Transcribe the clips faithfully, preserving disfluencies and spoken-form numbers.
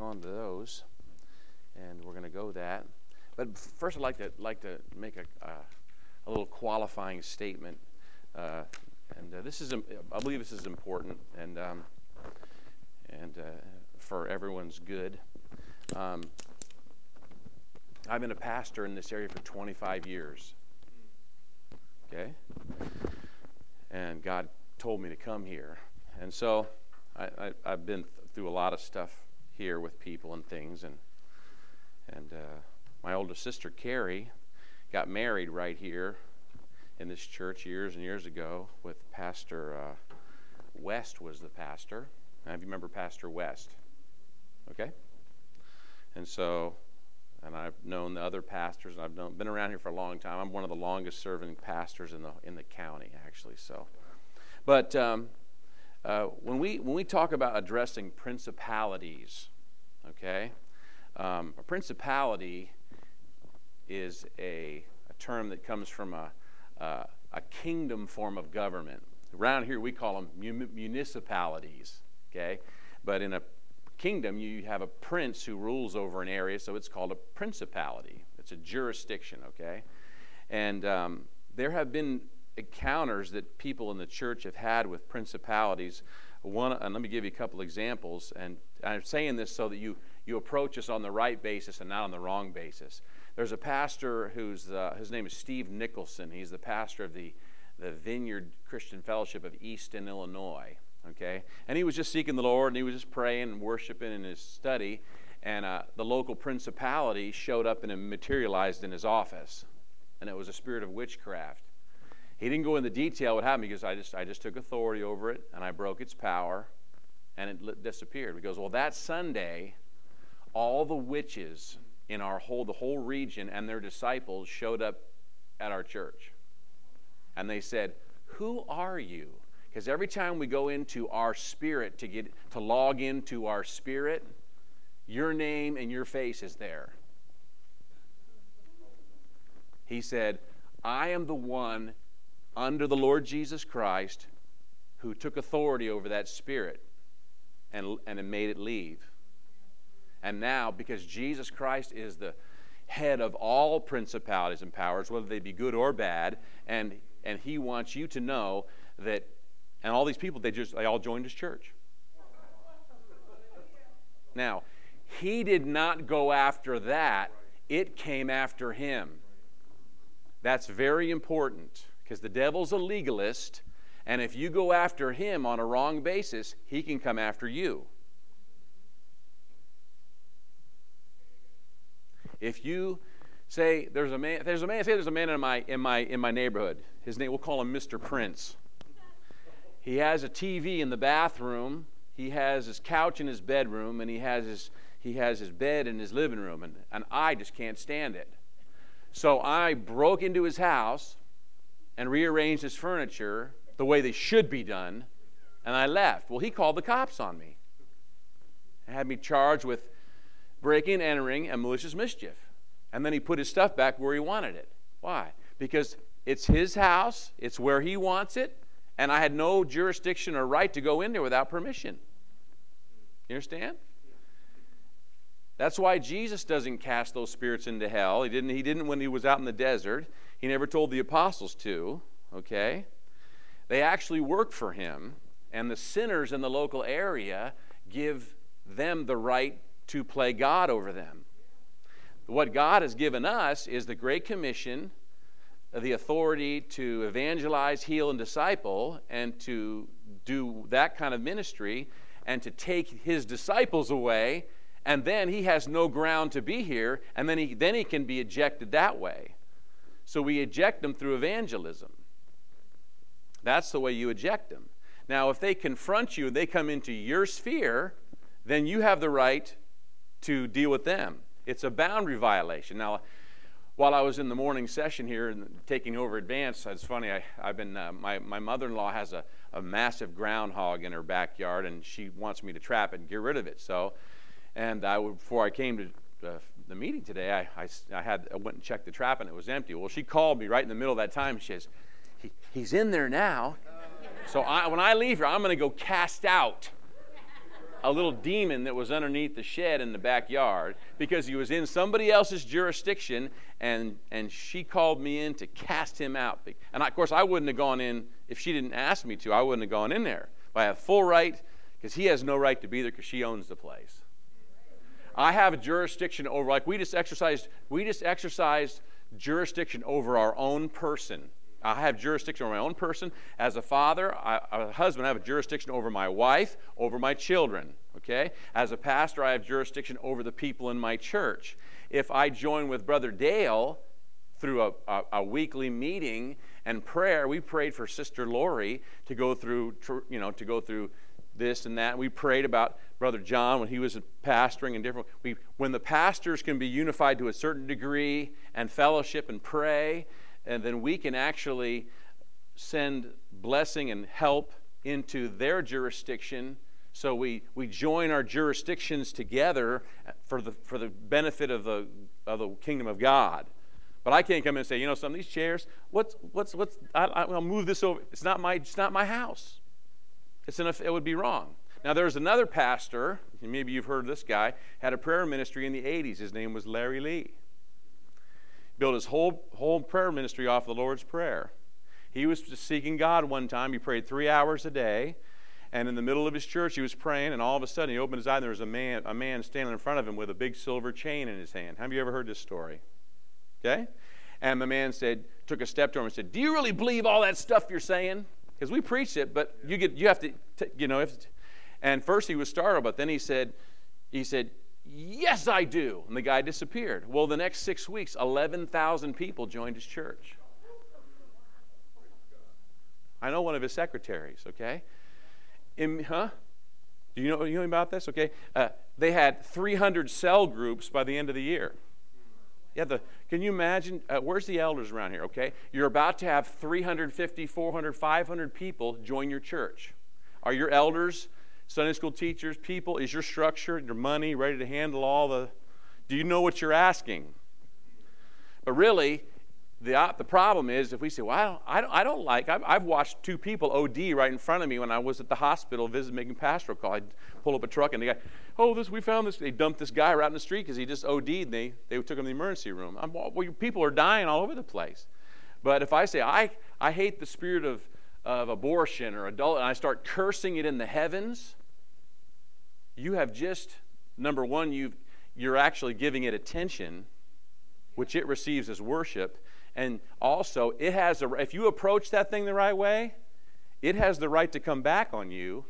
on to those, and we're going to go that. But first, I'd like to like to make a uh, a little qualifying statement, uh, and uh, this is I believe this is important, and um, and uh, for everyone's good. Um, I've been a pastor in this area for twenty-five years. Okay, and God told me to come here, and so I, I, I've been th- through a lot of stuff here with people and things, and and uh, my older sister Carrie got married right here in this church years and years ago with Pastor uh, West was the pastor. Now, if you remember Pastor West, okay, and so. And I've known the other pastors, and I've known, been around here for a long time. I'm one of the longest serving pastors in the in the county, actually. So, but um, uh, when we when we talk about addressing principalities, okay, um, a principality is a, a term that comes from a uh, a kingdom form of government. Around here, we call them mun- municipalities, okay, but in a kingdom, you have a prince who rules over an area, so it's called a principality. It's a jurisdiction, okay? And um, there have been encounters that people in the church have had with principalities. One, and let me give you a couple examples, and I'm saying this so that you, you approach us on the right basis and not on the wrong basis. There's a pastor who's, uh, his name is Steve Nicholson. He's the pastor of the, the Vineyard Christian Fellowship of Easton, Illinois. Okay, and he was just seeking the Lord, and he was just praying and worshiping in his study, and uh, the local principality showed up and materialized in his office, and it was a spirit of witchcraft. He didn't go into detail what happened because I just I just took authority over it, and I broke its power, and it disappeared. He goes, well, that Sunday, all the witches in our whole the whole region and their disciples showed up at our church, and they said, "Who are you?" Because every time we go into our spirit to get to log into our spirit, your name and your face is there. He said, I am the one under the Lord Jesus Christ who took authority over that spirit and, and made it leave. And now, because Jesus Christ is the head of all principalities and powers, whether they be good or bad, and, and he wants you to know that. And all these people, they just they all joined his church. Now, he did not go after that. It came after him. That's very important because the devil's a legalist, and if you go after him on a wrong basis, he can come after you. If you say there's a man, there's a man, say there's a man in my in my in my neighborhood. His name, we'll call him Mister Prince. He has a T V in the bathroom, he has his couch in his bedroom, and he has his he has his bed in his living room, and, and I just can't stand it. So I broke into his house and rearranged his furniture the way they should be done, and I left. Well, he called the cops on me and had me charged with breaking and entering and malicious mischief. And then he put his stuff back where he wanted it. Why? Because it's his house, it's where he wants it, and I had no jurisdiction or right to go in there without permission. You understand? That's why Jesus doesn't cast those spirits into hell. He didn't, he didn't when he was out in the desert. He never told the apostles to, okay? They actually work for him, and the sinners in the local area give them the right to play God over them. What God has given us is the Great Commission, the authority to evangelize, heal, and disciple, and to do that kind of ministry, and to take his disciples away, and then he has no ground to be here, and then he then he can be ejected that way. So we eject them through evangelism. That's the way you eject them. Now, if they confront you, they come into your sphere, then you have the right to deal with them. It's a boundary violation. Now, while I was in the morning session here and taking over Advance, it's funny, I, I've been, uh, my, my mother-in-law has a, a massive groundhog in her backyard, and she wants me to trap it and get rid of it. So, and I, before I came to uh, the meeting today, I, I, I, had, I went and checked the trap, and it was empty. Well, she called me right in the middle of that time. She says, he, he's in there now. So I, when I leave here, I'm going to go cast out. a little demon that was underneath the shed in the backyard because he was in somebody else's jurisdiction, and and she called me in to cast him out. And of course, I wouldn't have gone in if she didn't ask me to. I wouldn't have gone in there. But I have full right, because he has no right to be there because she owns the place. I have a jurisdiction over, like we just exercised, we just exercised jurisdiction over our own person. I have jurisdiction over my own person. As a father, I, a husband, I have a jurisdiction over my wife, over my children, okay? As a pastor, I have jurisdiction over the people in my church. If I join with Brother Dale through a, a, a weekly meeting and prayer, we prayed for Sister Lori to go through, you know, to go through this and that. We prayed about Brother John when he was pastoring and different. We, when the pastors can be unified to a certain degree and fellowship and pray, and then we can actually send blessing and help into their jurisdiction. So we, we join our jurisdictions together for the for the benefit of the of the kingdom of God. But I can't come in and say, you know, some of these chairs, what's what's what's I, I'll move this over. It's not my it's not my house. It's enough. It would be wrong. Now there's another pastor, and maybe you've heard this guy, had a prayer ministry in the eighties. His name was Larry Lee. Built his whole whole prayer ministry off the Lord's Prayer. He was seeking God one time. He prayed three hours a day, and in the middle of his church, he was praying, and all of a sudden, he opened his eye, and there was a man, a man standing in front of him with a big silver chain in his hand. Have you ever heard this story? Okay? And the man said, took a step to him and said, "Do you really believe all that stuff you're saying? Because we preach it, but you get, you have to, t- you know." If, and first he was startled, but then he said, he said, "Yes, I do." And the guy disappeared. Well, the next six weeks, eleven thousand people joined his church. I know one of his secretaries, okay? In, huh? Do you know, you know about this? Okay. Uh, they had three hundred cell groups by the end of the year. Yeah, the, can you imagine? Uh, where's the elders around here, okay? You're about to have three hundred fifty, four hundred, five hundred people join your church. Are your elders, Sunday school teachers, people, is your structure, your money ready to handle all the, do you know what you're asking? But really, the uh, the problem is if we say, well, I don't, I don't, I don't like, I've, I've watched two people O D right in front of me when I was at the hospital visiting, making pastoral call. I'd pull up a truck and the guy, oh, this, we found this, they dumped this guy right in the street because he just O D'd and they, they took him to the emergency room. I'm, well, people are dying all over the place. But if I say, I, I hate the spirit of, of abortion or adult, and I start cursing it in the heavens, you have just, number one, you've, you're actually giving it attention, which it receives as worship. And also, it has a, if you approach that thing the right way, it has the right to come back on you.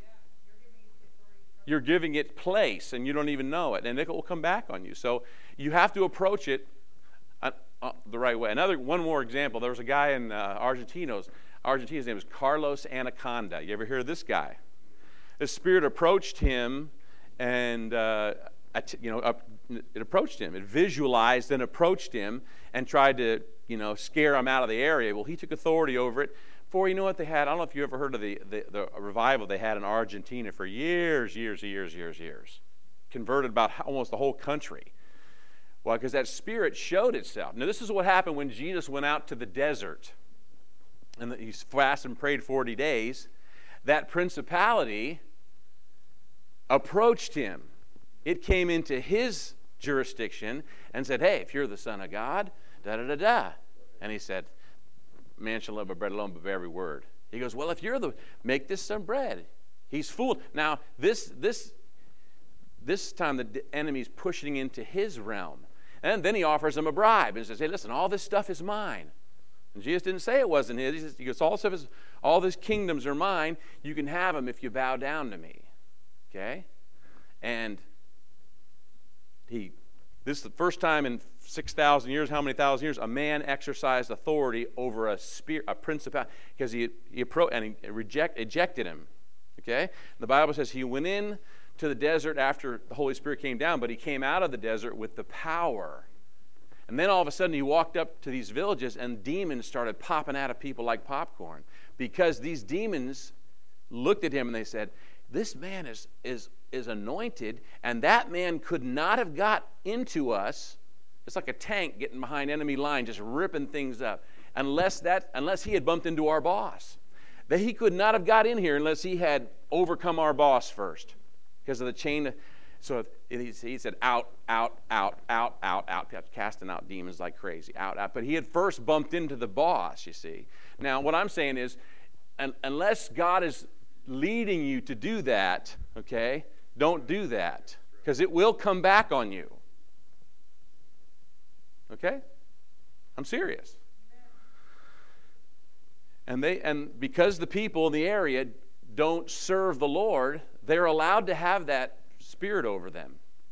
You're giving it place, and you don't even know it, and it will come back on you. So you have to approach it uh, uh, the right way. Another one more example. There was a guy in uh, Argentina. Argentina's name was Carlos Anaconda. You ever hear of this guy? The Spirit approached him, and uh, you know, up, it approached him. It visualized and approached him, and tried to, you know, scare him out of the area. Well, he took authority over it. For you know what they had? I don't know if you ever heard of the, the, the revival they had in Argentina for years, years, years, years, years. Converted about almost the whole country. Well, because that spirit showed itself. Now, this is what happened when Jesus went out to the desert. And he fasted and prayed forty days. That principality approached him. It came into his jurisdiction and said, hey, if you're the Son of God, da-da-da-da. And he said, man shall live by bread alone, but by every word. He goes, well, if you're the, make this some bread. He's fooled. Now, this this this time the enemy's pushing into his realm. And then he offers him a bribe and says, hey, listen, all this stuff is mine. And Jesus didn't say it wasn't his. He says, he goes, all, stuff is, all these kingdoms are mine. You can have them if you bow down to me. Okay? And he, this is the first time in six thousand years, how many thousand years, a man exercised authority over a spirit, a principality, because he, he appro- and he reject, ejected him. Okay? The Bible says he went in to the desert after the Holy Spirit came down, but he came out of the desert with the power. And then all of a sudden he walked up to these villages and demons started popping out of people like popcorn, because these demons looked at him and they said, this man is, is, is anointed, and that man could not have got into us. It's like a tank getting behind enemy line, just ripping things up, unless that unless he had bumped into our boss. That he could not have got in here unless he had overcome our boss first. because of the chain. So he said, out, out, out, out, out, out, casting out demons like crazy, out, out. But he had first bumped into the boss, you see. Now, what I'm saying is, unless God is leading you to do that, okay, don't do that, because it will come back on you. Okay? I'm serious. And they and because the people in the area don't serve the Lord, they're allowed to have that spirit over them.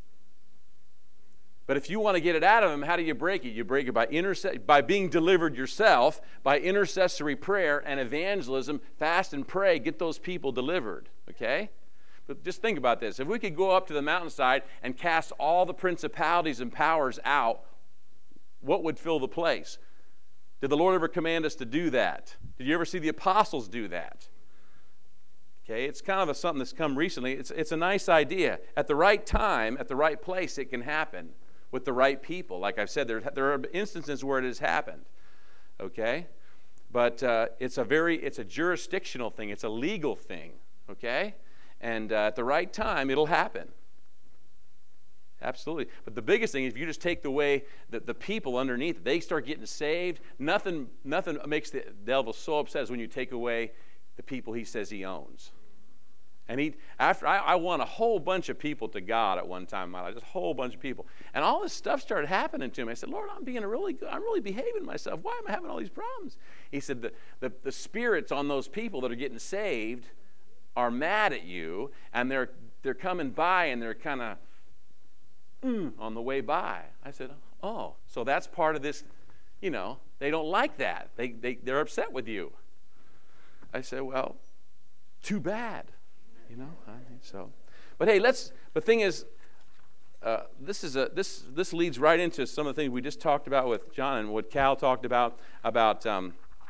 But if you want to get it out of them, how do you break it? You break it by interse- by being delivered yourself, by intercessory prayer and evangelism, fast and pray, get those people delivered, okay? But just think about this. If we could go up to the mountainside and cast all the principalities and powers out, what would fill the place? Did the Lord ever command us to do that? Did you ever see the apostles do that? Okay, it's kind of a, something that's come recently. It's, it's a nice idea. At the right time, at the right place, it can happen with the right people. Like I've said, there, there are instances where it has happened. Okay? But uh, it's a very, it's a jurisdictional thing. It's a legal thing. Okay? And uh, at the right time, it'll happen. Absolutely. But the biggest thing is if you just take the way that the people underneath, they start getting saved, nothing, nothing makes the devil so upset as when you take away the people he says he owns. And he, after I, I won a whole bunch of people to God at one time in my life, just a whole bunch of people. And all this stuff started happening to me. I said, Lord, I'm being a really good, I'm really behaving myself. Why am I having all these problems? He said, the, the, the spirits on those people that are getting saved are mad at you, and they're they're coming by and they're kind of mm, on the way by. I said, oh, so that's part of this, you know, they don't like that. They, they, they're upset with you. I said, well, too bad, you know. I think so, but hey, let's. The thing is, uh, this is a this this leads right into some of the things we just talked about with John and what Cal talked about about um,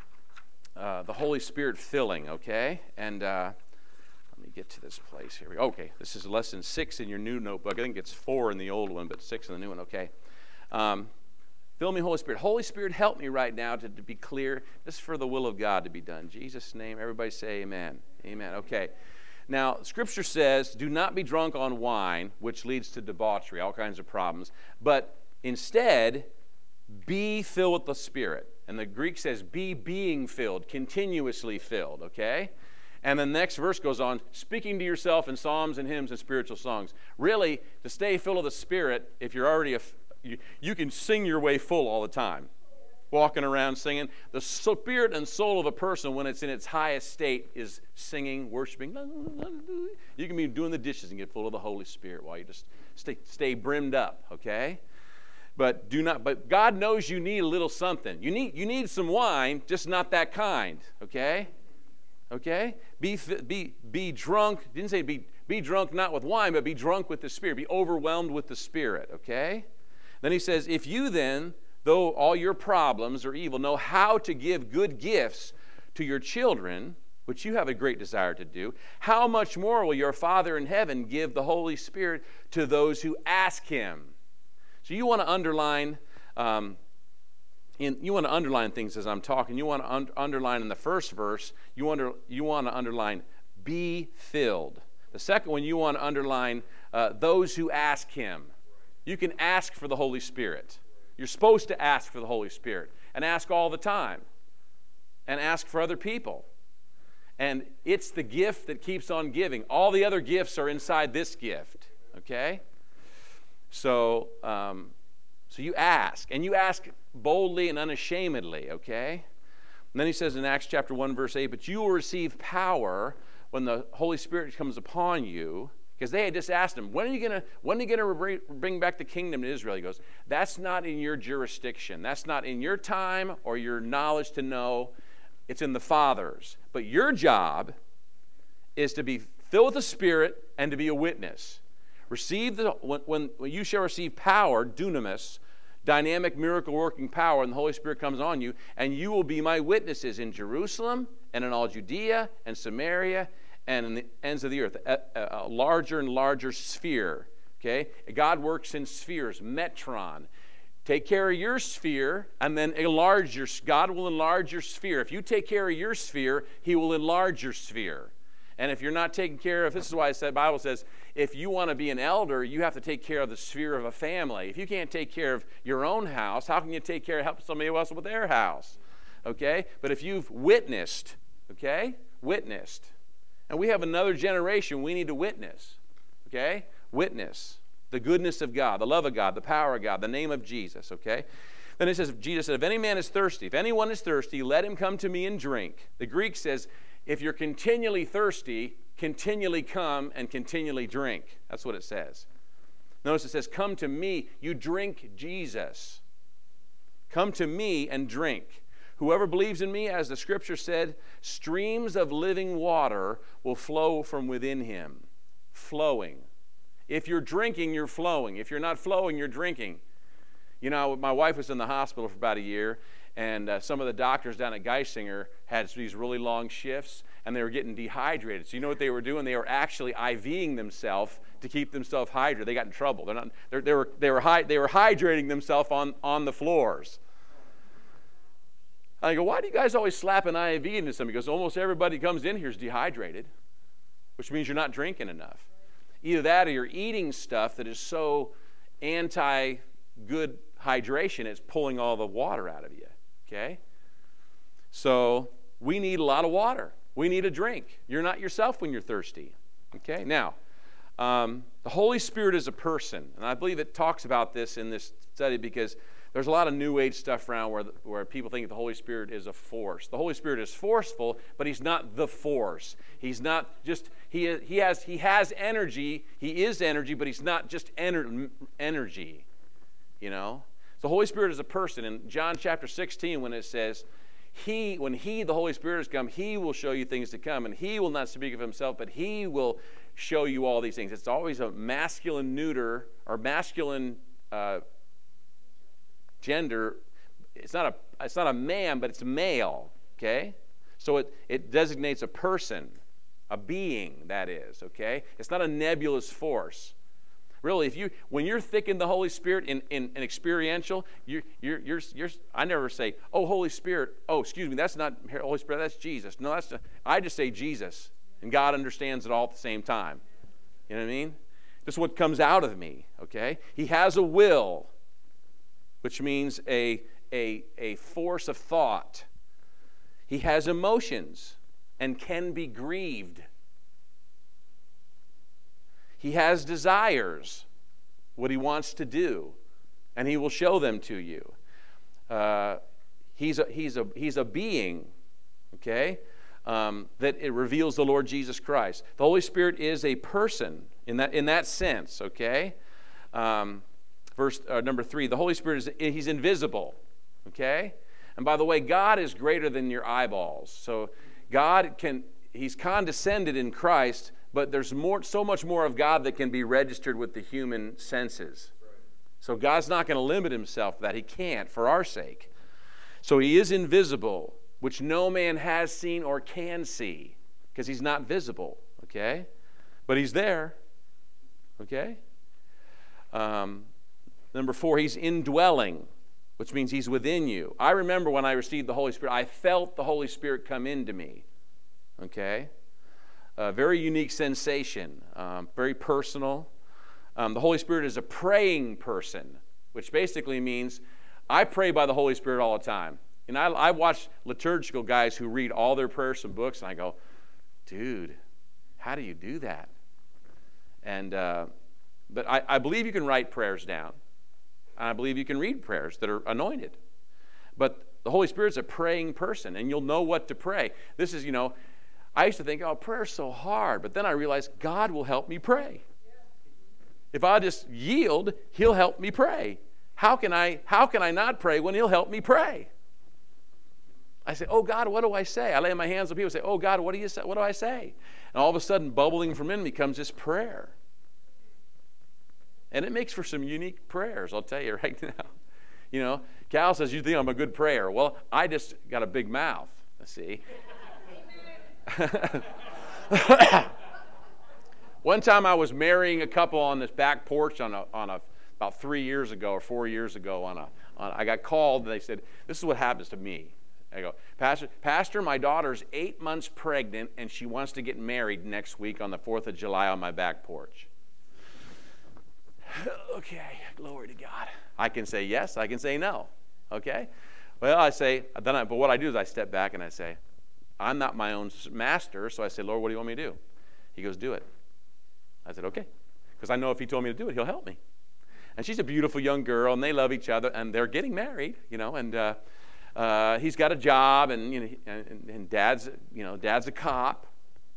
uh, the Holy Spirit filling. Okay, and uh, let me get to this place here. We okay. This is lesson six in your new notebook. I think it's four in the old one, but six in the new one. Okay. Um, Fill me, Holy Spirit. Holy Spirit, help me right now to, to be clear. This is for the will of God to be done. In Jesus' name, everybody say amen. Amen. Okay. Now, Scripture says, do not be drunk on wine, which leads to debauchery, all kinds of problems. But instead, be filled with the Spirit. And the Greek says, be being filled, continuously filled. Okay? And the next verse goes on, speaking to yourself in psalms and hymns and spiritual songs. Really, to stay full of the Spirit, if you're already a You, you can sing your way full all the time, walking around singing. The spirit and soul of a person, when it's in its highest state, is singing, worshiping. You can be doing the dishes and get full of the Holy Spirit while you just stay, stay brimmed up, okay? But do not. But God knows you need a little something. You need you need some wine, just not that kind, okay? Okay? Be be be drunk. Didn't say be be drunk not with wine, but be drunk with the Spirit. Be overwhelmed with the Spirit, okay? Then he says, if you then, though all your problems are evil, know how to give good gifts to your children, which you have a great desire to do, how much more will your Father in heaven give the Holy Spirit to those who ask him? So you want to underline, um, in, you want to underline things as I'm talking. You want to un- underline in the first verse, you want to, you want to underline, be filled. The second one, you want to underline uh, those who ask him. You can ask for the Holy Spirit. You're supposed to ask for the Holy Spirit and ask all the time and ask for other people. And it's the gift that keeps on giving. All the other gifts are inside this gift, okay? So, um, so you ask, and you ask boldly and unashamedly, okay? And then he says in Acts chapter one, verse eight, but you will receive power when the Holy Spirit comes upon you. Because they had just asked him, when are you going to when are you going to bring back the kingdom to Israel? He goes, that's not in your jurisdiction. That's not in your time or your knowledge to know. It's in the Father's. But your job is to be filled with the Spirit and to be a witness. Receive the when, when, when you shall receive power, dunamis, dynamic miracle-working power, and the Holy Spirit comes on you, and you will be my witnesses in Jerusalem and in all Judea and Samaria and in the ends of the earth, a, a, a larger and larger sphere, okay? God works in spheres, metron. Take care of your sphere, and then enlarge your, God will enlarge your sphere. If you take care of your sphere, he will enlarge your sphere. And if you're not taking care of, this is why the Bible says, if you want to be an elder, you have to take care of the sphere of a family. If you can't take care of your own house, how can you take care of help somebody else with their house? Okay? But if you've witnessed, okay? Witnessed. And we have another generation we need to witness. Okay? Witness the goodness of God, the love of God, the power of God, the name of Jesus, okay? Then it says, Jesus said, if any man is thirsty, if anyone is thirsty, let him come to me and drink. The Greek says, if you're continually thirsty, continually come and continually drink. That's what it says. Notice it says, come to me, you drink Jesus. Come to me and drink. Whoever believes in me, as the scripture said, streams of living water will flow from within him. Flowing. If you're drinking, you're flowing. If you're not flowing, you're drinking. You know, my wife was in the hospital for about a year, and uh, some of the doctors down at Geisinger had these really long shifts, and they were getting dehydrated. So you know what they were doing? They were actually IVing themselves to keep themselves hydrated. They got in trouble. They're not. They're, they were. They were. Hy- they were hydrating themselves on on the floors. I go, why do you guys always slap an I V into something? Because almost everybody who comes in here is dehydrated, which means you're not drinking enough. Either that or you're eating stuff that is so anti-good hydration, it's pulling all the water out of you, okay? So we need a lot of water. We need a drink. You're not yourself when you're thirsty, okay? Now, um, the Holy Spirit is a person, and I believe it talks about this in this study because there's a lot of New Age stuff around where, where people think the Holy Spirit is a force. The Holy Spirit is forceful, but he's not the force. He's not just, he, he, has, he has energy, he is energy, but he's not just ener- energy, you know? So the Holy Spirit is a person. In John chapter sixteen, when it says, he, when he, the Holy Spirit, has come, he will show you things to come, and he will not speak of himself, but he will show you all these things. It's always a masculine neuter, or masculine uh, gender. It's not a it's not a man, but it's male, okay? So it, it designates a person, a being, that is, okay? It's not a nebulous force. Really, if you when you're thick in the Holy Spirit in, in, in experiential, you're, you're you're you're I never say, oh, Holy Spirit, oh, excuse me, that's not Holy Spirit, that's Jesus. No, that's not, I just say Jesus, and God understands it all at the same time. You know what I mean? This is what comes out of me, okay? He has a will, which means a, a, a force of thought. He has emotions and can be grieved. He has desires, what he wants to do, and he will show them to you. Uh, he's, a, he's, a, he's a being, okay, um, that it reveals the Lord Jesus Christ. The Holy Spirit is a person in that, in that sense, okay? Um, Verse uh, number three, the Holy Spirit, is he's invisible, okay? And by the way, God is greater than your eyeballs. So God can, he's condescended in Christ, but there's more, so much more of God that can be registered with the human senses. So God's not going to limit himself to that. He can't for our sake. So he is invisible, which no man has seen or can see, because he's not visible, okay? But he's there, okay? Um... Number four, he's indwelling, which means he's within you. I remember when I received the Holy Spirit, I felt the Holy Spirit come into me. Okay? A very unique sensation, um, very personal. Um, the Holy Spirit is a praying person, which basically means I pray by the Holy Spirit all the time. And I, I watch liturgical guys who read all their prayers from books, and I go, dude, how do you do that? And uh, but I, I believe you can write prayers down. I believe you can read prayers that are anointed. But the Holy Spirit's a praying person, and you'll know what to pray. This is, you know, I used to think, oh, prayer's so hard. But then I realized God will help me pray. If I just yield, he'll help me pray. How can I, how can I not pray when he'll help me pray? I say, oh, God, what do I say? I lay my hands on people and say, oh, God, what do you say? What do I say? And all of a sudden, bubbling from in me comes this prayer. And it makes for some unique prayers, I'll tell you right now. You know, Cal says, you think I'm a good prayer. Well, I just got a big mouth, see. One time I was marrying a couple on this back porch on a, on a about three years ago or four years ago. On a, on, I got called, and they said, this is what happens to me. I go, Pastor, Pastor, my daughter's eight months pregnant, and she wants to get married next week on the fourth of July on my back porch. Okay, glory to God. I can say yes, I can say no. Okay? Well, I say, then I, but what I do is I step back and I say, I'm not my own master, so I say, Lord, what do you want me to do? He goes, do it. I said, okay. Because I know if he told me to do it, he'll help me. And she's a beautiful young girl, and they love each other, and they're getting married, you know, and uh, uh, he's got a job, and, you know, and, and dad's, you know, dad's a cop.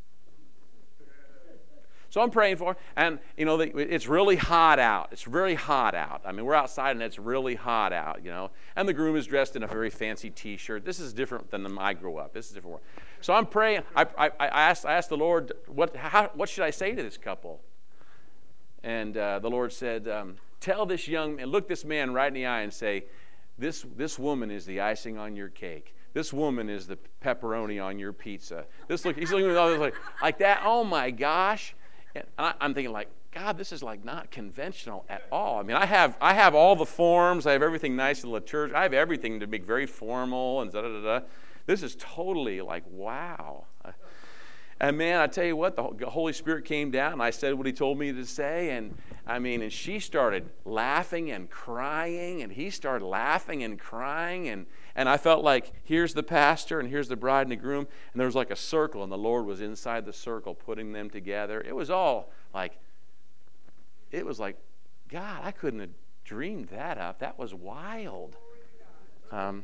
So I'm praying for her, and, you know, it's really hot out. It's really hot out. I mean, we're outside, and it's really hot out, you know, and the groom is dressed in a very fancy T-shirt. This is different than I grew up. This is different. So I'm praying. I, I, I, asked, I asked the Lord, what, how, what should I say to this couple? And uh, the Lord said, um, tell this young man, look this man right in the eye and say, this, this woman is the icing on your cake. This woman is the pepperoni on your pizza. This look, he's looking at all this like, like that. Oh, my gosh. And I, I'm thinking like, God, this is like not conventional at all. I mean, I have I have all the forms. I have everything nice in the church. I have everything to be very formal and da da da da. This is totally like, wow. And man, I tell you what, the Holy Spirit came down, and I said what he told me to say, and I mean, and she started laughing and crying, and he started laughing and crying, and, and I felt like, here's the pastor, and here's the bride and the groom, and there was like a circle, and the Lord was inside the circle putting them together. It was all like, it was like, God, I couldn't have dreamed that up. That was wild. Um,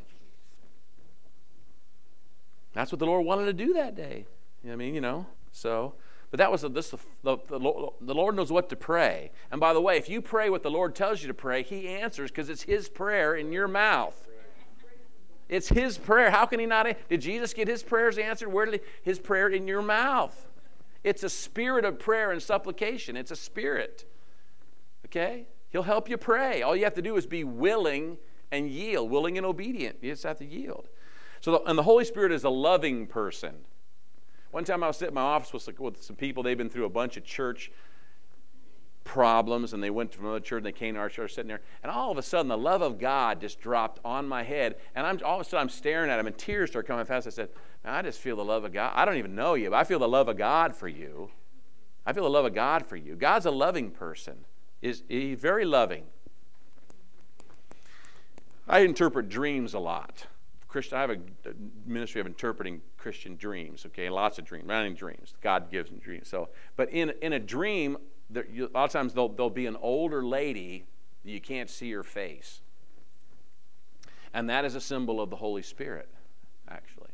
that's what the Lord wanted to do that day. I mean, you know, so, but that was the, this, the, the, the Lord knows what to pray. And by the way, if you pray what the Lord tells you to pray, he answers because it's his prayer in your mouth. It's his prayer. How can he not? Did Jesus get his prayers answered? Where did he, his prayer in your mouth? It's a spirit of prayer and supplication. It's a spirit. Okay? He'll help you pray. All you have to do is be willing and yield, willing and obedient. You just have to yield. So, the, and the Holy Spirit is a loving person. One time I was sitting in my office with, with some people. They've been through a bunch of church problems, and they went from another church, and they came to our church, sitting there, and all of a sudden the love of God just dropped on my head, and I'm all of a sudden I'm staring at him, and tears start coming fast. I said, man, I just feel the love of God. I don't even know you, but I feel the love of God for you. I feel the love of God for you. God's a loving person. Is He's very loving. I interpret dreams a lot. Christian, I have a ministry of interpreting Christian dreams, okay, lots of dreams, many dreams. God gives them dreams. So, but in in a dream, there, you, a lot of times there'll, there'll be an older lady that you can't see her face. And that is a symbol of the Holy Spirit, actually,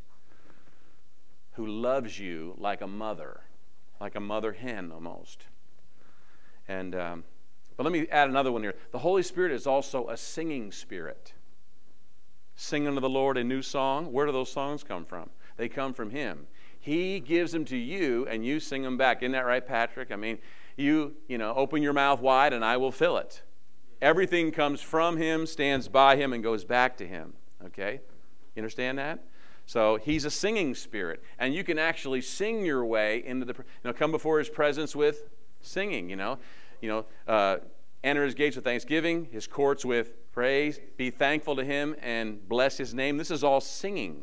who loves you like a mother, like a mother hen almost. And um, but let me add another one here. The Holy Spirit is also a singing spirit. Sing unto the Lord a new song. Where do those songs come from? They come from him. He gives them to you, and you sing them back. Isn't that right, Patrick? I mean, you, you know, open your mouth wide, and I will fill it. Everything comes from him, stands by him, and goes back to him. Okay? You understand that? So he's a singing spirit, and you can actually sing your way into the, you know, come before his presence with singing, you know. You know, uh, enter his gates with thanksgiving, his courts with praise, be thankful to him, and bless his name. This is all singing.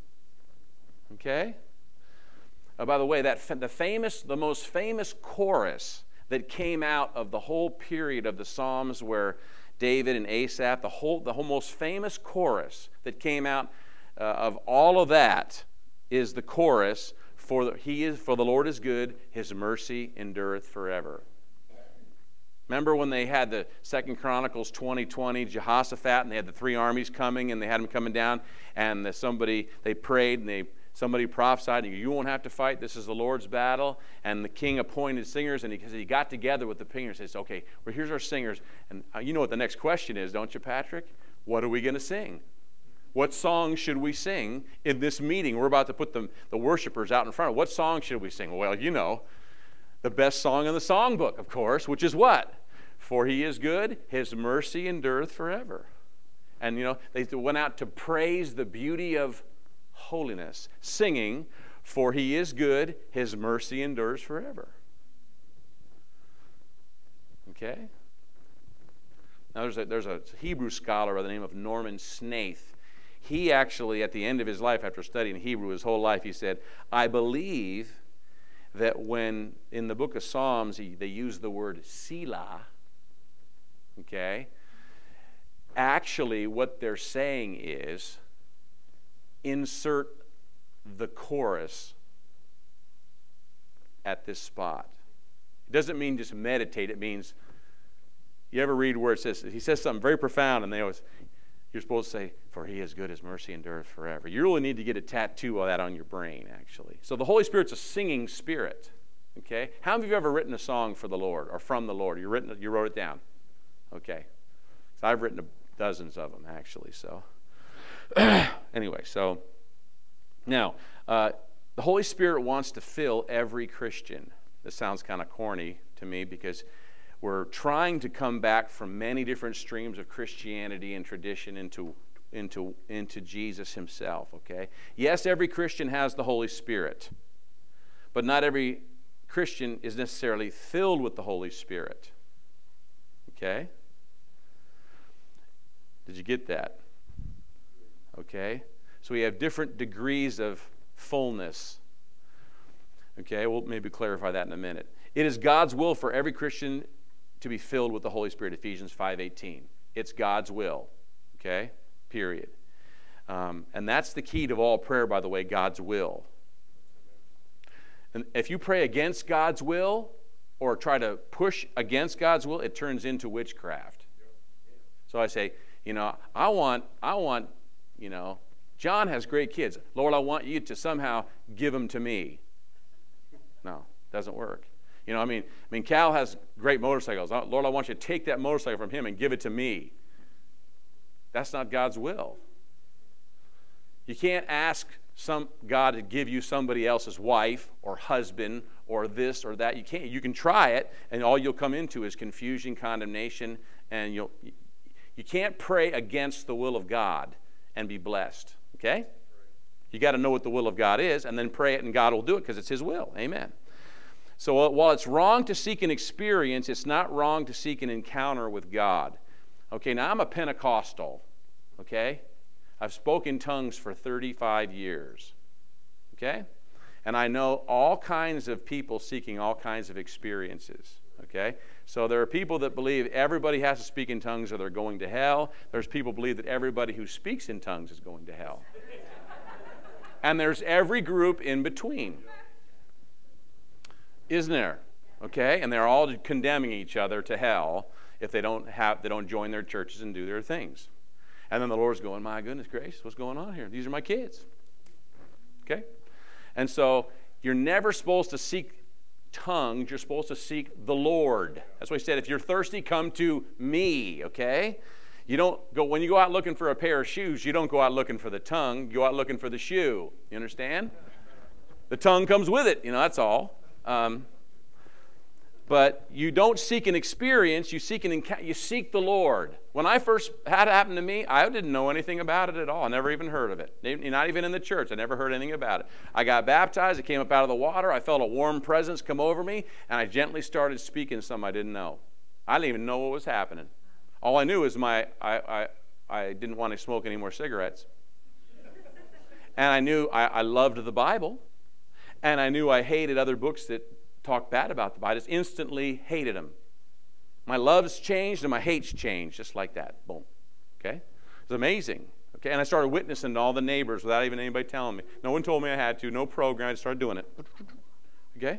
Okay? Oh, by the way, that the famous, the most famous chorus that came out of the whole period of the Psalms where David and Asaph, the whole, the whole most famous chorus that came out uh, of all of that is the chorus, for the, he is, for the Lord is good, his mercy endureth forever. Remember when they had the Second Chronicles twenty twenty, Jehoshaphat, and they had the three armies coming, and they had them coming down, and the, somebody, they prayed, and they somebody prophesied, and you won't have to fight, this is the Lord's battle, and the king appointed singers, and he, he got together with the singers and says, okay, well, here's our singers, and you know what the next question is, don't you, Patrick? What are we going to sing? What song should we sing in this meeting? We're about to put the, the worshipers out in front of. What song should we sing? Well, you know, the best song in the songbook, of course, which is what? For he is good, his mercy endureth forever. And, you know, they went out to praise the beauty of holiness, singing, for he is good, his mercy endures forever. Okay? Now, there's a, there's a Hebrew scholar by the name of Norman Snaith. he actually, at the end of his life, after studying Hebrew his whole life, he said, I believe that when in the book of Psalms he, they use the word Selah, okay, actually what they're saying is insert the chorus at this spot. It doesn't mean just meditate. It means, you ever read where it says, he says something very profound, and they always, you're supposed to say, for he is good, his mercy endureth forever. You really need to get a tattoo of that on your brain, actually. So the Holy Spirit's a singing spirit, okay? How many of you have ever written a song for the Lord, or from the Lord? You written, you wrote it down? Okay. So I've written dozens of them, actually, so. Anyway, so, now, uh, the Holy Spirit wants to fill every Christian. This sounds kind of corny to me because we're trying to come back from many different streams of Christianity and tradition into, into, into Jesus himself, okay? Yes, every Christian has the Holy Spirit, but not every Christian is necessarily filled with the Holy Spirit, okay? Did you get that? Okay? So we have different degrees of fullness. Okay, we'll maybe clarify that in a minute. It is God's will for every Christian to be filled with the Holy Spirit, Ephesians five eighteen. It's God's will, okay, period. Um, and that's the key to all prayer, by the way, God's will. And if you pray against God's will or try to push against God's will, it turns into witchcraft. So I say, you know, I want, I want, you know, John has great kids. Lord, I want you to somehow give them to me. No, doesn't work. You know, I mean, I mean, Cal has great motorcycles. Lord, I want you to take that motorcycle from him and give it to me. That's not God's will. You can't ask some God to give you somebody else's wife or husband or this or that. You can't. You can try it, and all you'll come into is confusion, condemnation, and you'll. You can't pray against the will of God and be blessed. Okay? You got to know what the will of God is, and then pray it, and God will do it because it's his will. Amen. So while it's wrong to seek an experience, it's not wrong to seek an encounter with God. Okay, now I'm a Pentecostal. Okay? I've spoken tongues for thirty-five years. Okay? And I know all kinds of people seeking all kinds of experiences. Okay? So there are people that believe everybody has to speak in tongues or they're going to hell. There's people who believe that everybody who speaks in tongues is going to hell. And there's every group in between. Isn't there? Okay? And they're all condemning each other to hell if they don't have they don't join their churches and do their things. And then the Lord's going, my goodness gracious, what's going on here? These are my kids. Okay? And so you're never supposed to seek tongues, you're supposed to seek the Lord. That's what he said. If you're thirsty, come to me, okay? You don't go, when you go out looking for a pair of shoes, you don't go out looking for the tongue, you go out looking for the shoe. You understand? The tongue comes with it, you know, that's all. Um, but you don't seek an experience, you seek an encounter, you seek the Lord. When I first had it happen to me, I didn't know anything about it at all. I never even heard of it. Not even in the church. I never heard anything about it. I got baptized. I came up out of the water. I felt a warm presence come over me, and I gently started speaking something I didn't know. I didn't even know what was happening. All I knew is my I, I, I didn't want to smoke any more cigarettes. And I knew I, I loved the Bible, and I knew I hated other books that talk bad about the Bible. I just instantly hated them. My loves changed and my hates changed, just like that. Boom. Okay? It was amazing. Okay? And I started witnessing to all the neighbors without even anybody telling me. No one told me I had to. No program. I just started doing it. Okay?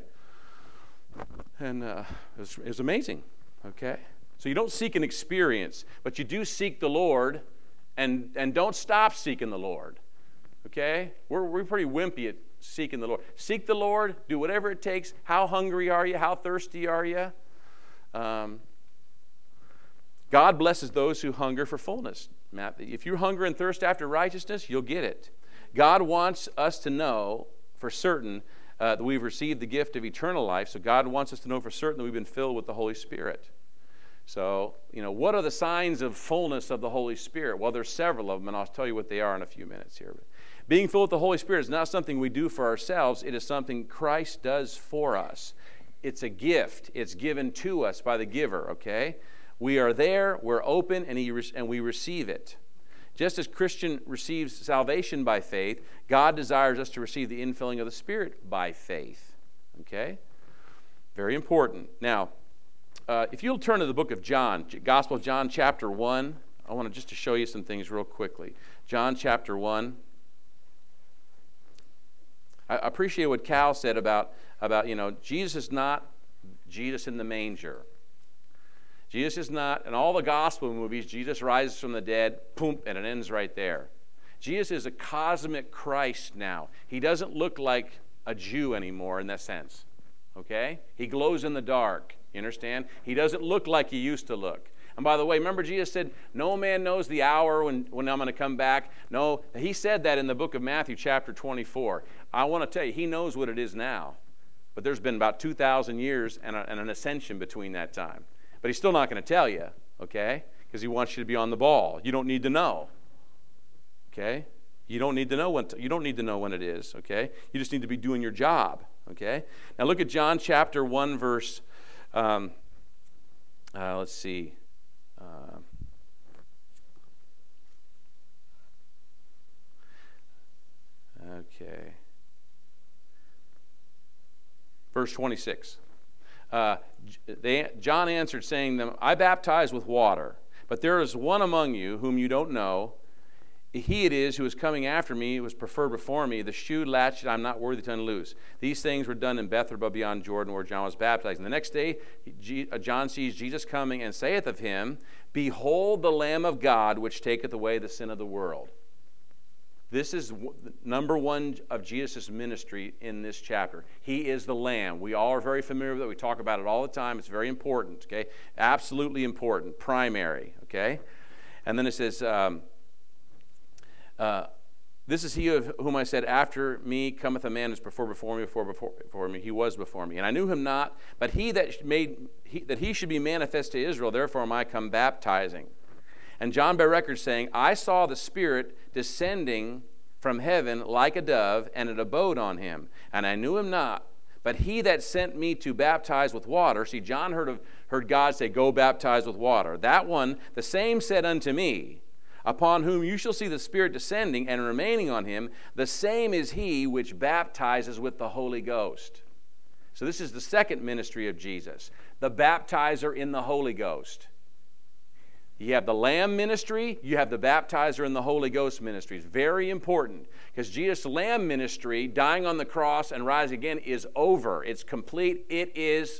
And uh, it, was, it was amazing. Okay? So you don't seek an experience, but you do seek the Lord, and, and don't stop seeking the Lord. Okay? We're, we're pretty wimpy at seeking the Lord. Seek the Lord. Do whatever it takes. How hungry are you? How thirsty are you? Um, God blesses those who hunger for fullness. If you hunger and thirst after righteousness, you'll get it. God wants us to know for certain uh, that we've received the gift of eternal life. So God wants us to know for certain that we've been filled with the Holy Spirit. So, you know, what are the signs of fullness of the Holy Spirit? Well, there's several of them, and I'll tell you what they are in a few minutes here. Being filled with the Holy Spirit is not something we do for ourselves. It is something Christ does for us. It's a gift. It's given to us by the giver, okay? We are there, we're open, and, he re- and we receive it. Just as Christian receives salvation by faith, God desires us to receive the infilling of the Spirit by faith. Okay? Very important. Now, uh, if you'll turn to the book of John, Gospel of John chapter one, I want to just to show you some things real quickly. John chapter one. I appreciate what Cal said about, about, you know, Jesus is not Jesus in the manger. Jesus is not, in all the gospel movies, Jesus rises from the dead, boom, and it ends right there. Jesus is a cosmic Christ now. He doesn't look like a Jew anymore in that sense. Okay? He glows in the dark. You understand? He doesn't look like he used to look. And by the way, remember Jesus said, no man knows the hour when, when I'm going to come back. No, he said that in the book of Matthew chapter twenty-four. I want to tell you, he knows what it is now. But there's been about two thousand years and, a, and an ascension between that time. But he's still not going to tell you, okay? Because he wants you to be on the ball. You don't need to know, okay? You don't need to know when to, you don't need to know when it is, okay? You just need to be doing your job, okay? Now look at John chapter one, verse. Um, uh, let's see. Uh, okay. Verse twenty-six. Uh, they, John answered, saying to them, I baptize with water, but there is one among you whom you don't know. He it is who is coming after me, who was preferred before me. The shoe latched, I'm not worthy to unloose. These things were done in Bethabara beyond Jordan, where John was baptized. And the next day, John sees Jesus coming and saith of him, Behold the Lamb of God, which taketh away the sin of the world. This is number one of Jesus' ministry in this chapter. He is the Lamb. We all are very familiar with it. We talk about it all the time. It's very important, okay? Absolutely important, primary, okay? And then it says, um, uh, this is he of whom I said, after me cometh a man who is before before me, before before before me. He was before me. And I knew him not, but he that made he, that he should be manifest to Israel, therefore am I come baptizing. And John bare record saying, I saw the Spirit descending from heaven like a dove, and it abode on him. And I knew him not, but he that sent me to baptize with water. See, John heard of heard God say, go baptize with water. That one, the same said unto me, upon whom you shall see the Spirit descending and remaining on him, the same is he which baptizes with the Holy Ghost. So this is the second ministry of Jesus, the baptizer in the Holy Ghost. You have the Lamb ministry, you have the baptizer in the Holy Ghost ministry. It's very important because Jesus' Lamb ministry, dying on the cross and rising again, is over. It's complete. It is,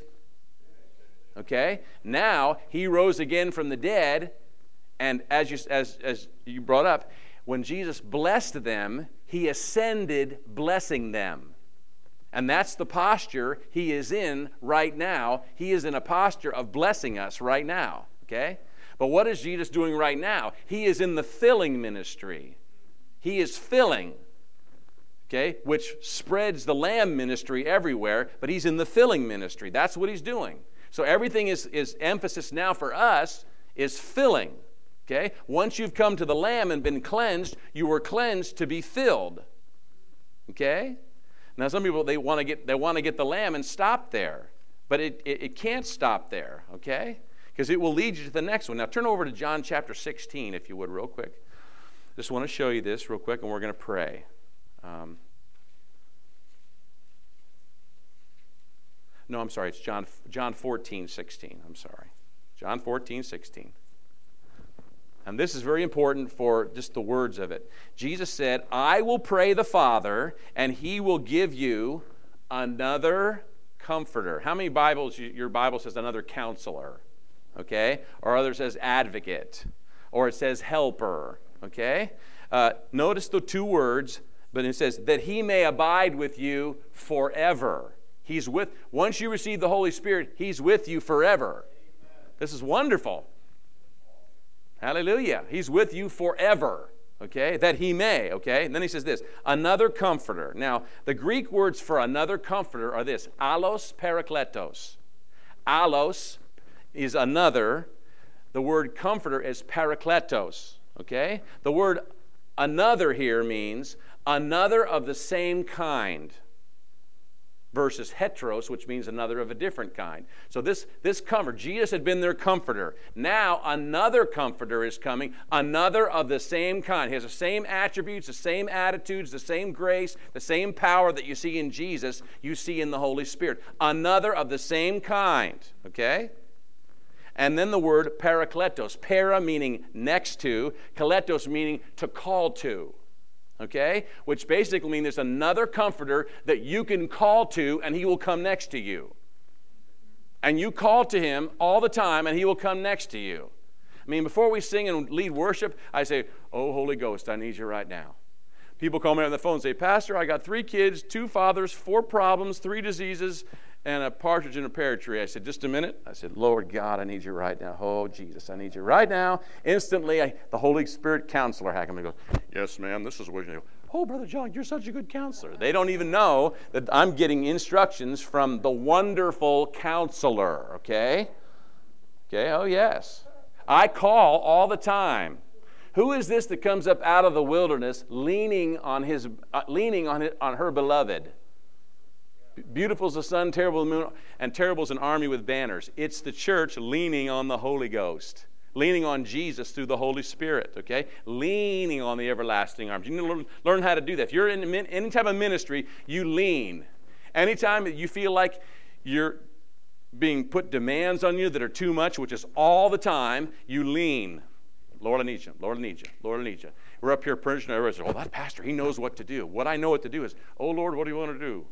okay? Now, he rose again from the dead, and as you, as, as you brought up, when Jesus blessed them, he ascended blessing them. And that's the posture he is in right now. He is in a posture of blessing us right now, okay? But what is Jesus doing right now? He is in the filling ministry. He is filling, okay, which spreads the Lamb ministry everywhere, but he's in the filling ministry. That's what he's doing. So everything is, is emphasis now for us is filling, okay? Once you've come to the Lamb and been cleansed, you were cleansed to be filled, okay? Now some people, they want to get they want to get the Lamb and stop there, but it, it, it can't stop there, okay? Because it will lead you to the next one. Now turn over to John chapter sixteen, if you would, real quick. Just want to show you this real quick, and we're going to pray. Um, no, I'm sorry. It's John John fourteen, sixteen. I'm sorry. John fourteen, sixteen. And this is very important for just the words of it. Jesus said, I will pray the Father, and he will give you another comforter. How many Bibles, your Bible says another counselor? Okay? Or others says advocate. Or it says helper. Okay? Uh, notice the two words, but it says that he may abide with you forever. He's with, once you receive the Holy Spirit, he's with you forever. Amen. This is wonderful. Hallelujah. He's with you forever. Okay? That he may. Okay? And then he says this, another comforter. Now, the Greek words for another comforter are this, allos parakletos. Allos is another. The word comforter is parakletos. Okay? The word another here means another of the same kind. versus heteros, which means another of a different kind. So this, this comfort, Jesus had been their comforter. Now another comforter is coming, another of the same kind. He has the same attributes, the same attitudes, the same grace, the same power that you see in Jesus, you see in the Holy Spirit. Another of the same kind, okay? And then the word parakletos. Para meaning next to, kletos meaning to call to. Okay? Which basically means there's another comforter that you can call to and he will come next to you. And you call to him all the time and he will come next to you. I mean, before we sing and lead worship, I say, oh, Holy Ghost, I need you right now. People call me on the phone and say, Pastor, I got three kids, two fathers, four problems, three diseases, and a partridge in a pear tree. I said, just a minute. I said, Lord God, I need you right now. Oh, Jesus, I need you right now. Instantly, I, the Holy Spirit counselor hack him and goes, yes, ma'am, this is what you do. Oh, Brother John, you're such a good counselor. They don't even know that I'm getting instructions from the wonderful counselor, okay? Okay, oh, yes. I call all the time. Who is this that comes up out of the wilderness leaning on his, uh, leaning on, his, on her beloved? Beautiful is the sun, terrible the moon, and terrible is an army with banners. It's the church leaning on the Holy Ghost, leaning on Jesus through the Holy Spirit, okay? Leaning on the everlasting arms. You need to learn, learn how to do that. If you're in any type of ministry, you lean. Anytime that you feel like you're being put demands on you that are too much, which is all the time, you lean. Lord, I need you. Lord, I need you. Lord, I need you. We're up here preaching, and everybody says, oh, that pastor, he knows what to do. What I know what to do is, oh, Lord, what do you want to do?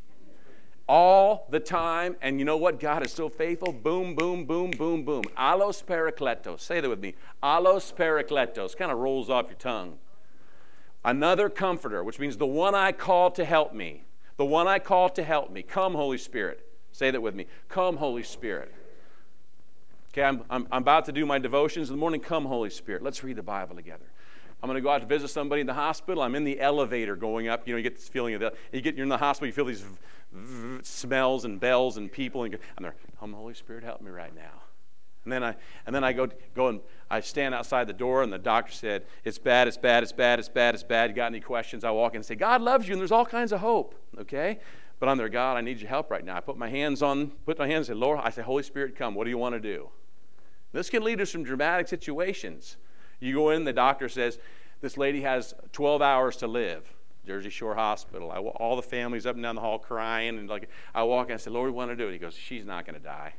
All the time, and you know what? God is so faithful. Boom, boom, boom, boom, boom. Allos parakletos. Say that with me. Allos parakletos. Kind of rolls off your tongue. Another comforter, which means the one I call to help me. The one I call to help me. Come, Holy Spirit. Say that with me. Come, Holy Spirit. Okay, I'm, I'm, I'm about to do my devotions in the morning. Come, Holy Spirit. Let's read the Bible together. I'm going to go out to visit somebody in the hospital. I'm in the elevator going up. You know, you get this feeling of that. You get, you're in the hospital, you feel these v- v- smells and bells and people. And I'm there, come, Holy Spirit, help me right now. And then I and then I go go and I stand outside the door, and the doctor said, it's bad, it's bad, it's bad, it's bad, it's bad. You got any questions? I walk in and say, God loves you, and there's all kinds of hope, okay? But I'm there, God, I need your help right now. I put my hands on, put my hands and say, Lord, I say, Holy Spirit, come. What do you want to do? This can lead to some dramatic situations. You go in, the doctor says, this lady has twelve hours to live. Jersey Shore Hospital. I, all the families up and down the hall crying. And like, I walk in and I say, Lord, we want to do it. He goes, she's not going to die.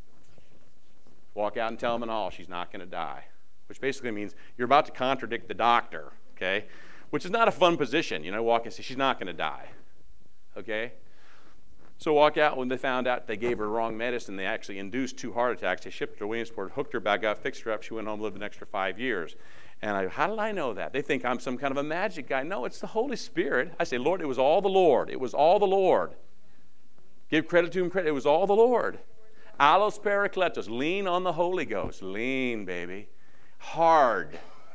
Walk out and tell them in the hall, she's not going to die. Which basically means you're about to contradict the doctor, okay? Which is not a fun position. You know, walk and say, she's not going to die, okay? So walk out. When they found out they gave her wrong medicine, they actually induced two heart attacks. They shipped her to Williamsport, hooked her back up, fixed her up. She went home, lived an extra five years. And I, how did I know that? They think I'm some kind of a magic guy. No, it's the Holy Spirit. I say, Lord, it was all the Lord. It was all the Lord. Give credit to him credit. It was all the Lord. Allos parakletos. Lean on the Holy Ghost. Lean, baby. Hard.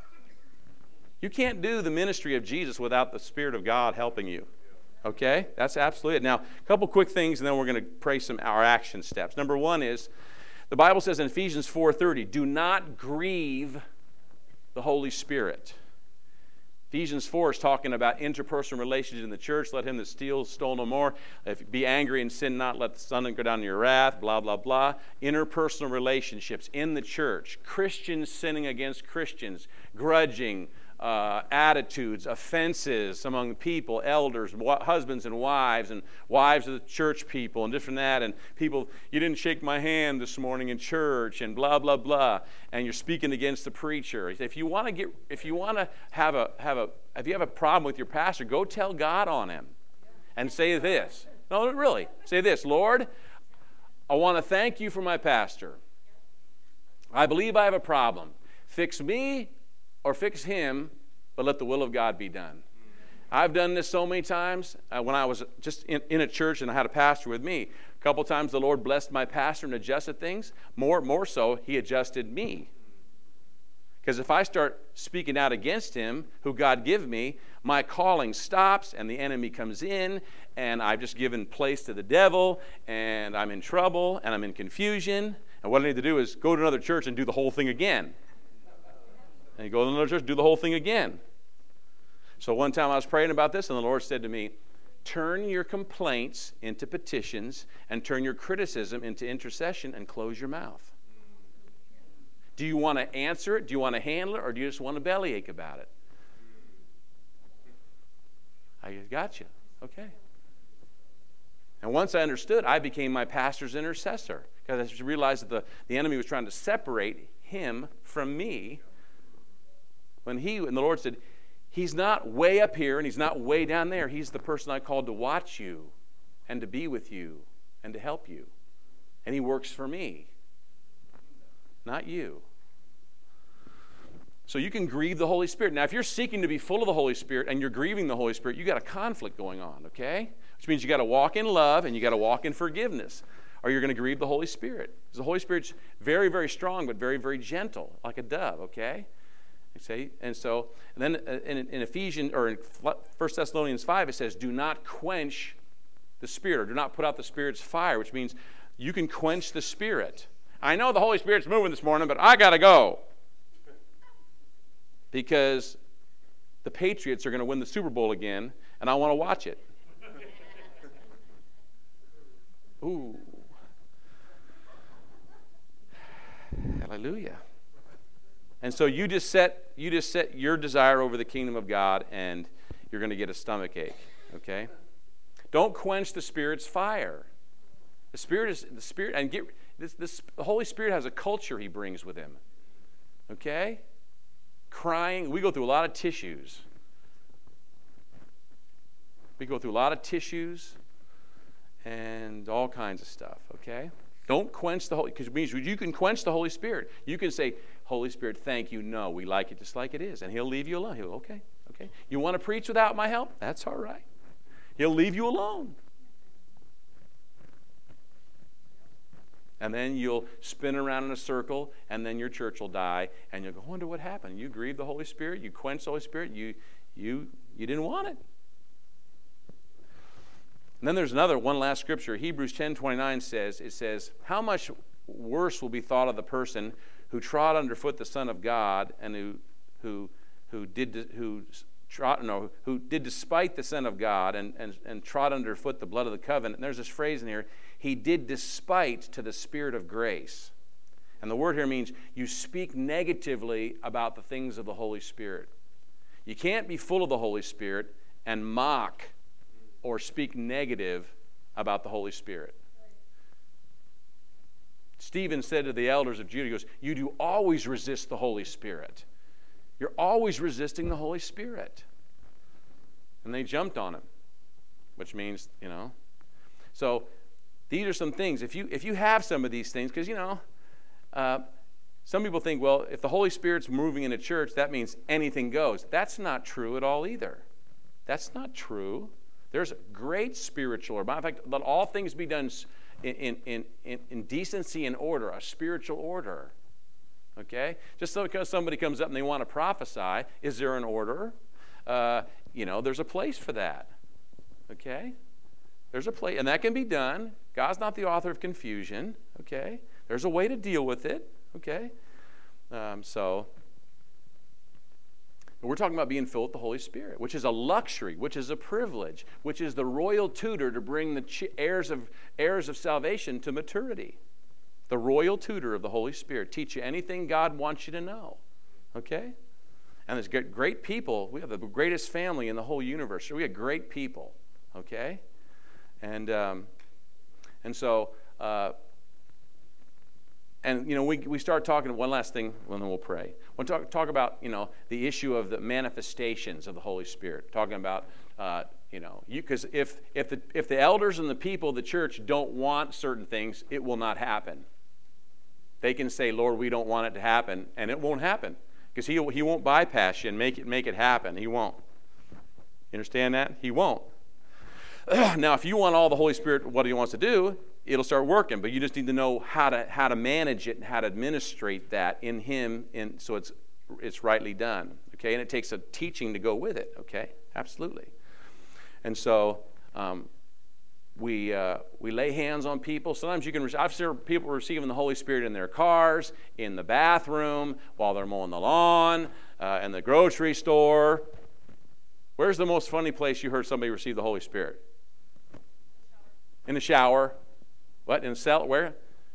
You can't do the ministry of Jesus without the Spirit of God helping you. Okay? That's absolutely it. Now, a couple quick things, and then we're going to pray some our action steps. Number one is, the Bible says in Ephesians four thirty, do not grieve the Holy Spirit. Ephesians four is talking about interpersonal relations in the church. Let him that steals, stole no more. If be angry and sin not, let the sun go down to your wrath, blah, blah, blah. Interpersonal relationships in the church. Christians sinning against Christians. Grudging. Uh, attitudes, offenses among people, elders, wa- husbands and wives, and wives of the church people, and different that, and people, you didn't shake my hand this morning in church, and blah blah blah, and you're speaking against the preacher. If you want to get, if you want to have a have a, if you have a problem with your pastor, go tell God on him, and say this. No, really, say this, Lord, I want to thank you for my pastor. I believe I have a problem. Fix me. Or fix him, but let the will of God be done. I've done this so many times. Uh, when I was just in, in a church and I had a pastor with me, a couple times the Lord blessed my pastor and adjusted things. More, more so, he adjusted me. Because if I start speaking out against him, who God give me, my calling stops and the enemy comes in, and I've just given place to the devil, and I'm in trouble, and I'm in confusion. And what I need to do is go to another church and do the whole thing again. And you go to another church, do the whole thing again. So one time I was praying about this, and the Lord said to me, turn your complaints into petitions and turn your criticism into intercession and close your mouth. Do you want to answer it? Do you want to handle it? Or do you just want to bellyache about it? I got you. Okay. And once I understood, I became my pastor's intercessor because I realized that the, the enemy was trying to separate him from me. When he, and the Lord said, he's not way up here and he's not way down there. He's the person I called to watch you and to be with you and to help you. And he works for me, not you. So you can grieve the Holy Spirit. Now, if you're seeking to be full of the Holy Spirit and you're grieving the Holy Spirit, you got a conflict going on, okay? Which means you got to walk in love and you got to walk in forgiveness, or you're going to grieve the Holy Spirit. Because the Holy Spirit's very, very strong, but very, very gentle, like a dove, okay? You see? And so, and then in, in Ephesians, or in First Thessalonians five, it says, do not quench the Spirit, or do not put out the Spirit's fire, which means you can quench the Spirit. I know the Holy Spirit's moving this morning, but I got to go. Because the Patriots are going to win the Super Bowl again, and I want to watch it. Ooh. Hallelujah. And so you just set you just set your desire over the kingdom of God, and you're going to get a stomach ache. Okay? Don't quench the Spirit's fire. The Spirit is the Spirit, and get this. This the Holy Spirit has a culture He brings with Him. Okay? Crying. We go through a lot of tissues. We go through a lot of tissues and all kinds of stuff. Okay? Don't quench the Holy, because it means you can quench the Holy Spirit. You can say, Holy Spirit, thank you. No, we like it just like it is. And He'll leave you alone. He'll go, okay, okay. You want to preach without my help? That's all right. He'll leave you alone. And then you'll spin around in a circle, and then your church will die, and you'll go, I wonder what happened. You grieved the Holy Spirit, you quenched the Holy Spirit, you you you didn't want it. And then there's another, one last scripture. Hebrews ten twenty-nine says, it says, how much worse will be thought of the person who trod underfoot the Son of God and who who who did who trod no who did despite the Son of God and, and, and trod underfoot the blood of the covenant. And there's this phrase in here, he did despite to the Spirit of grace. And the word here means you speak negatively about the things of the Holy Spirit. You can't be full of the Holy Spirit and mock or speak negative about the Holy Spirit. Stephen said to the elders of Judah, he goes, you do always resist the Holy Spirit. You're always resisting the Holy Spirit. And they jumped on him, which means, you know. So these are some things. If you if you have some of these things, because, you know, uh, some people think, well, if the Holy Spirit's moving in a church, that means anything goes. That's not true at all either. That's not true. There's great spiritual order. In fact, let all things be done in, in, in, in decency and order, a spiritual order. Okay? Just so because somebody comes up and they want to prophesy, is there an order? Uh, you know, there's a place for that. Okay? There's a place, and that can be done. God's not the author of confusion. Okay? There's a way to deal with it. Okay? Um, so, we're talking about being filled with the Holy Spirit, which is a luxury, which is a privilege, which is the royal tutor to bring the ch- heirs of heirs of salvation to maturity. The royal tutor of the Holy Spirit. Teach you anything God wants you to know. Okay? And there's great people. We have the greatest family in the whole universe. So we have great people. Okay? And um, and so, uh, and, you know, we we start talking, one last thing, and then we'll pray. We'll talk, talk about, you know, the issue of the manifestations of the Holy Spirit. Talking about, uh, you know, because if, if, the, if the elders and the people of the church don't want certain things, it will not happen. They can say, Lord, we don't want it to happen, and it won't happen. Because he, he won't bypass you and make it, make it happen. He won't. You understand that? He won't. Now, if you want all the Holy Spirit, what He wants to do, it'll start working. But you just need to know how to how to manage it and how to administrate that in Him, in, so it's it's rightly done. Okay, and it takes a teaching to go with it. Okay, absolutely. And so um, we uh, we lay hands on people. Sometimes you can. I've seen people receiving the Holy Spirit in their cars, in the bathroom, while they're mowing the lawn, uh, in the grocery store. Where's the most funny place you heard somebody receive the Holy Spirit? In the shower. What? In the cell? Where?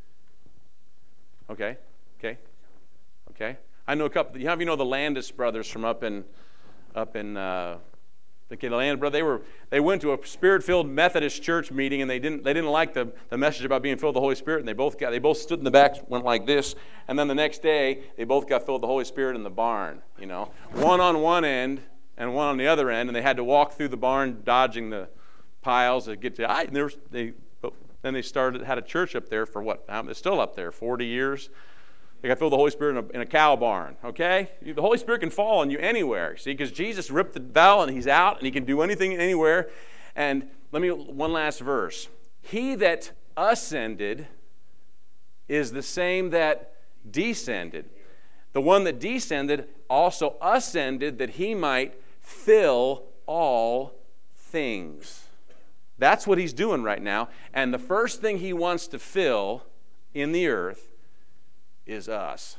Okay. Okay. Okay. I know a couple. You have you know the Landis brothers from up in, up in. Uh, Okay, the Landis brothers, they were they went to a Spirit-filled Methodist church meeting, and they didn't they didn't like the, the message about being filled with the Holy Spirit, and they both got they both stood in the back, went like this, and then the next day they both got filled with the Holy Spirit in the barn. You know, one on one end and one on the other end, and they had to walk through the barn dodging the piles to get to. I and there was, they but then they started had a church up there for what? They're still up there, forty years. They got filled with the Holy Spirit in a, in a cow barn, okay? The Holy Spirit can fall on you anywhere, see, because Jesus ripped the veil and he's out and he can do anything anywhere. And let me, one last verse. He that ascended is the same that descended. The one that descended also ascended that he might fill all things. That's what he's doing right now. And the first thing he wants to fill in the earth is us.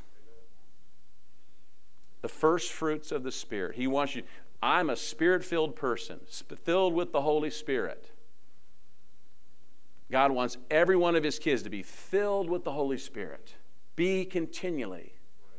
The first fruits of the Spirit. He wants you. I'm a Spirit-filled person, filled with the Holy Spirit. God wants every one of his kids to be filled with the Holy Spirit. Be continually.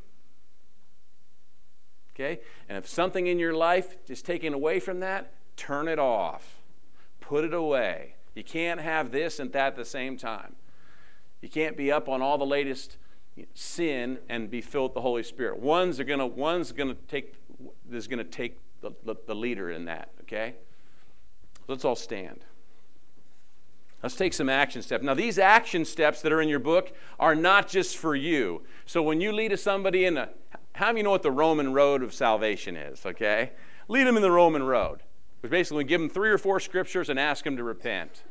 Okay? And if something in your life is taken away from that, turn it off. Put it away. You can't have this and that at the same time. You can't be up on all the latest sin and be filled with the Holy Spirit. One's are gonna one's gonna take is gonna take the, the, the leader in that. Okay, let's all stand. Let's take some action steps. Now, these action steps that are in your book are not just for you. So when you lead somebody in a, how do you know what the Roman road of salvation is? Okay, lead them in the Roman road. Which basically give them three or four scriptures and ask them to repent.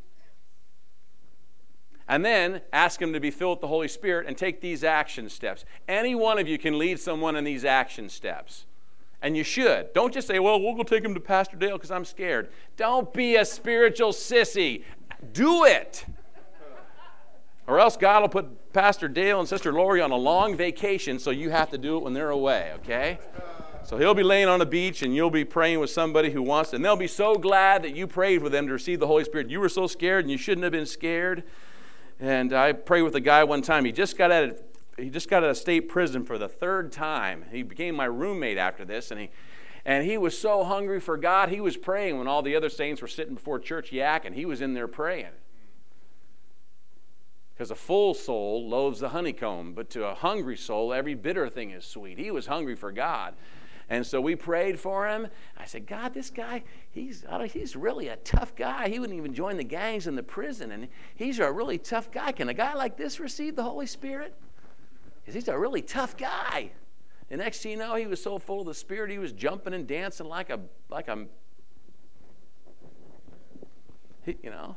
And then ask them to be filled with the Holy Spirit and take these action steps. Any one of you can lead someone in these action steps. And you should. Don't just say, well, we'll go take them to Pastor Dale because I'm scared. Don't be a spiritual sissy. Do it. Or else God will put Pastor Dale and Sister Lori on a long vacation, so you have to do it when they're away, okay? So he'll be laying on a beach and you'll be praying with somebody who wants to. And they'll be so glad that you prayed with them to receive the Holy Spirit. You were so scared and you shouldn't have been scared. And I prayed with a guy one time. He just got out of, he just got out of state prison for the third time. He became my roommate after this, and he and he was so hungry for God. He was praying when all the other saints were sitting before church yakking. He was in there praying. Because a full soul loathes the honeycomb, but to a hungry soul, every bitter thing is sweet. He was hungry for God. And so we prayed for him. I said, God, this guy, he's he's really a tough guy. He wouldn't even join the gangs in the prison. And he's a really tough guy. Can a guy like this receive the Holy Spirit? Because he's a really tough guy. The next thing you know, he was so full of the Spirit, he was jumping and dancing like a, like a, you know.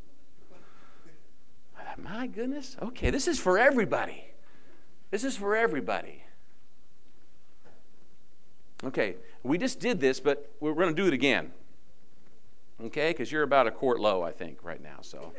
My goodness. Okay, this is for everybody. This is for everybody. Okay, we just did this, but we're going to do it again. Okay, because you're about a quart low, I think, right now. So,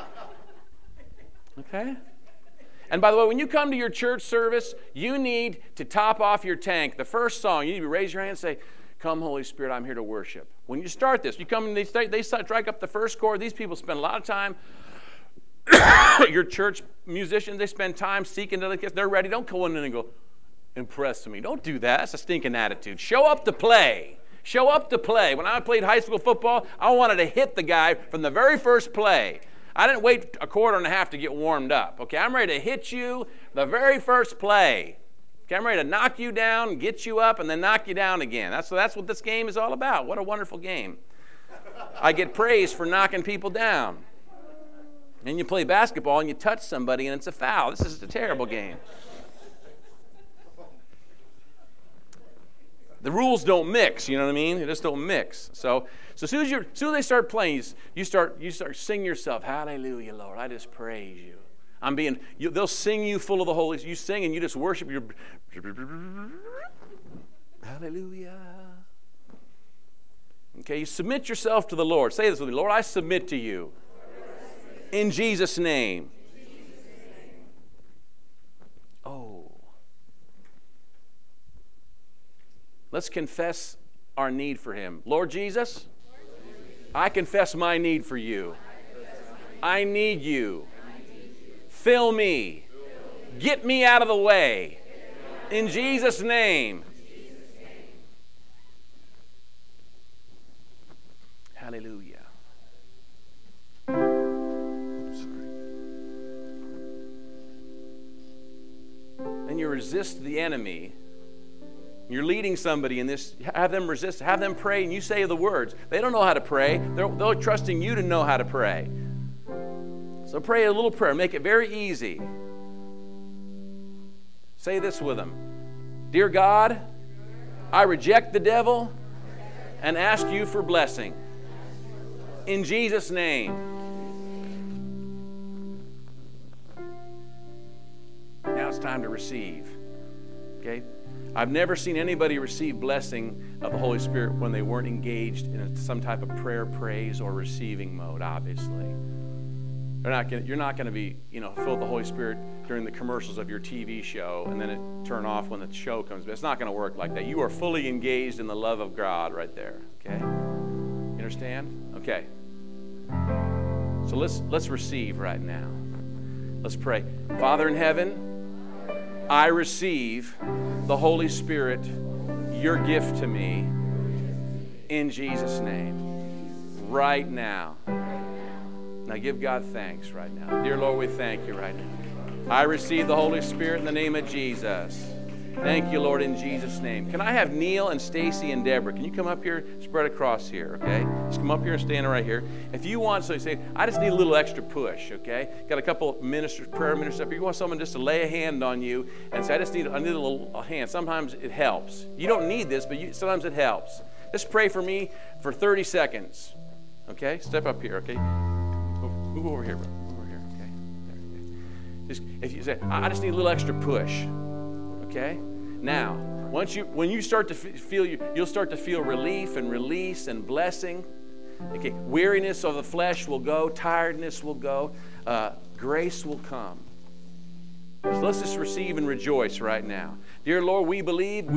okay. And by the way, when you come to your church service, you need to top off your tank. The first song, you need to raise your hand and say, "Come, Holy Spirit, I'm here to worship." When you start this, you come and they start, they strike up the first chord. These people spend a lot of time. Your church musicians, they spend time seeking to the They're ready. Don't go in and go, "Impress me." Don't do that. That's a stinking attitude. Show up to play. Show up to play. When I played high school football, I wanted to hit the guy from the very first play. I didn't wait a quarter and a half to get warmed up. Okay, I'm ready to hit you the very first play. Okay, I'm ready to knock you down, get you up, and then knock you down again. That's, that's what this game is all about. What a wonderful game. I get praised for knocking people down. And you play basketball and you touch somebody and it's a foul. This is a terrible game. The rules don't mix, you know what I mean? They just don't mix. So, so as soon as you, as soon as they start playing, you start, you start singing yourself, "Hallelujah, Lord, I just praise you." I'm being, you, they'll sing you full of the Holy Spirit. You sing and you just worship your, hallelujah. Okay, you submit yourself to the Lord. Say this with me, "Lord, I submit to you. In Jesus' name." Oh. Let's confess our need for him. Lord Jesus, I confess my need for you. I need you. Fill me. Get me out of the way. In Jesus' name. Hallelujah. Sorry. And you resist the enemy. You're leading somebody in this, have them resist, have them pray, and you say the words. They don't know how to pray. They're, they're trusting you to know how to pray. So pray a little prayer. Make it very easy. Say this with them. Dear God, I reject the devil and ask you for blessing. In Jesus' name. Now it's time to receive. Okay? I've never seen anybody receive blessing of the Holy Spirit when they weren't engaged in some type of prayer, praise, or receiving mode, obviously. They're not gonna, you're not going to be, you know, filled with the Holy Spirit during the commercials of your T V show and then it turn off when the show comes. But it's not going to work like that. You are fully engaged in the love of God right there. Okay? You understand? Okay. So let's let's receive right now. Let's pray. Father in heaven, I receive the Holy Spirit, your gift to me, in Jesus' name, right now. Now give God thanks right now. Dear Lord, we thank you right now. I receive the Holy Spirit in the name of Jesus. Thank you, Lord, in Jesus' name. Can I have Neil and Stacy and Deborah? Can you come up here, spread across here, okay? Just come up here and stand right here. If you want, so you say, I just need a little extra push, okay? Got a couple ministers, prayer ministers up here. You want someone just to lay a hand on you and say, I just need, I need a little a hand. Sometimes it helps. You don't need this, but you, sometimes it helps. Just pray for me for thirty seconds, okay? Step up here, okay? Move, move over here, bro. Move over here, okay? There, okay? Just, if you say, I just need a little extra push. Okay? Now, once you when you start to feel you you'll start to feel relief and release and blessing. Okay, weariness of the flesh will go, tiredness will go, uh, grace will come. So let's just receive and rejoice right now. Dear Lord, we believe.